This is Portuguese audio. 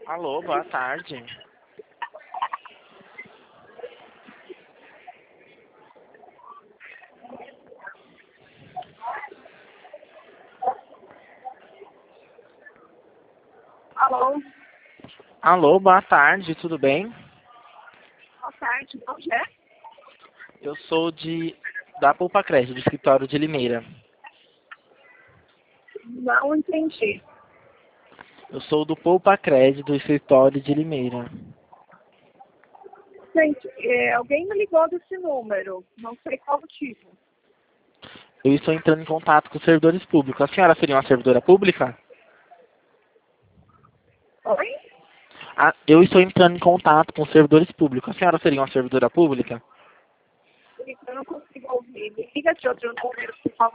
Alô, boa tarde. Alô, Alô, boa tarde, tudo bem? boa tarde, onde é? Eu sou da Poupa Crédito, do escritório de Limeira. Não entendi. Eu sou do Poupa Crédito, do escritório de Limeira. Gente, alguém me ligou desse número, não sei qual motivo. Eu estou entrando em contato com os servidores públicos. A senhora seria uma servidora pública? Oi? Eu estou entrando em contato com os servidores públicos. A senhora seria uma servidora pública? Eu não consigo ouvir. Me liga de outro número, por favor.